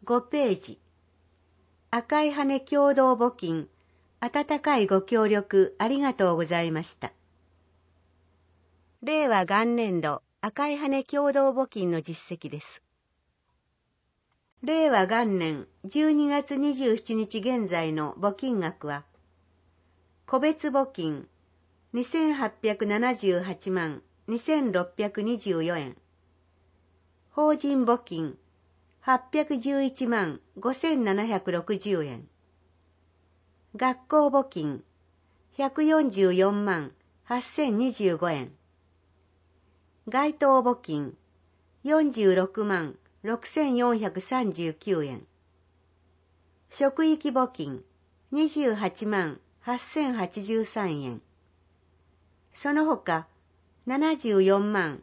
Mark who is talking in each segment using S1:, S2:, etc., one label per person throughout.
S1: 5ページ。赤い羽共同募金、温かいご協力ありがとうございました。令和元年度赤い羽共同募金の実績です。令和元年12月27日現在の募金額は、個別募金2878万2624円、法人募金811万5760円、学校募金144万8025円、街頭募金46万6439円、職域募金28万8083円、その他74万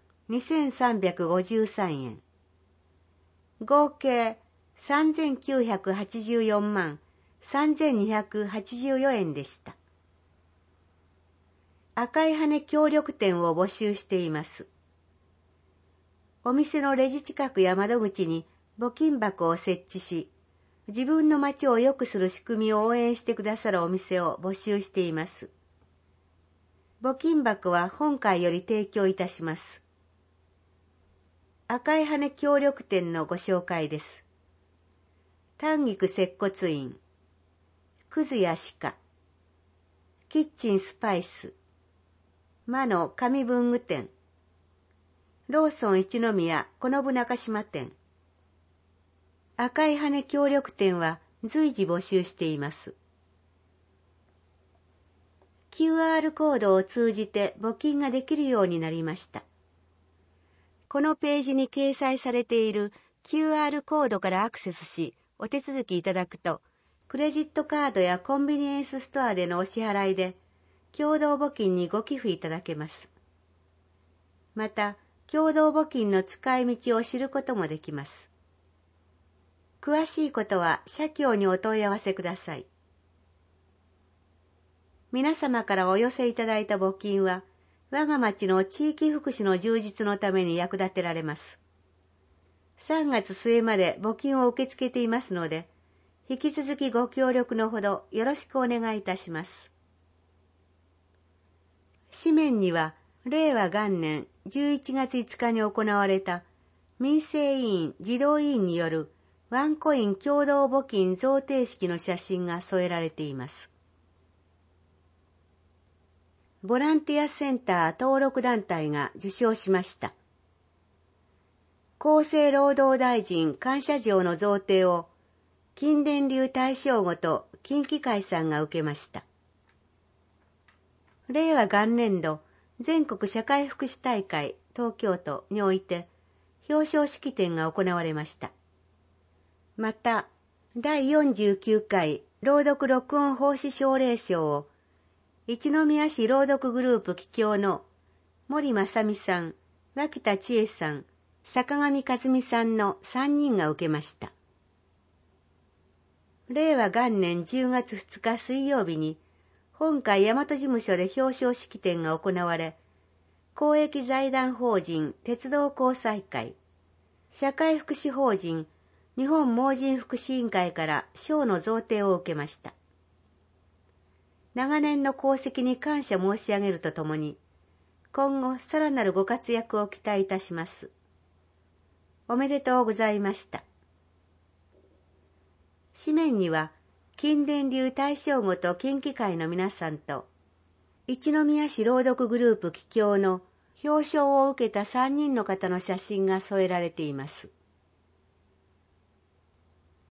S1: 2353円、合計3984万3284円でした。赤い羽協力店を募集しています。お店のレジ近くや窓口に募金箱を設置し、自分の町を良くする仕組みを応援してくださるお店を募集しています。募金箱は本会より提供いたします。赤い羽協力店のご紹介です。短菊接骨院、くずや鹿、キッチンスパイス、魔の紙文具店、ローソン一宮此信中島店。赤い羽協力店は随時募集しています。QR コードを通じて募金ができるようになりました。このページに掲載されている QR コードからアクセスし、お手続きいただくと、クレジットカードやコンビニエンスストアでのお支払いで、共同募金にご寄付いただけます。また、共同募金の使い道を知ることもできます。詳しいことは社協にお問い合わせください。皆様からお寄せいただいた募金は、我が町の地域福祉の充実のために役立てられます。3月末まで募金を受け付けていますので、引き続きご協力のほどよろしくお願いいたします。紙面には、令和元年11月5日に行われた民生委員児童委員によるワンコイン共同募金贈呈式の写真が添えられています。ボランティアセンター登録団体が受賞しました。厚生労働大臣感謝状の贈呈を近電流大正ごと近畿会さんが受けました。令和元年度全国社会福祉大会東京都において表彰式典が行われました。また、第49回朗読録音奉仕奨励賞を一宮市朗読グループ桔梗の森正美さん、脇田千恵さん、坂上和美さんの3人が受けました。令和元年10月2日水曜日に本会大和事務所で表彰式典が行われ、公益財団法人鉄道交際会、社会福祉法人日本盲人福祉委員会から賞の贈呈を受けました。長年の功績に感謝申し上げるとともに、今後さらなるご活躍を期待いたします。おめでとうございました。紙面には、近電流大正ごと近畿会の皆さんと、一宮市朗読グループ桔梗の表彰を受けた3人の方の写真が添えられています。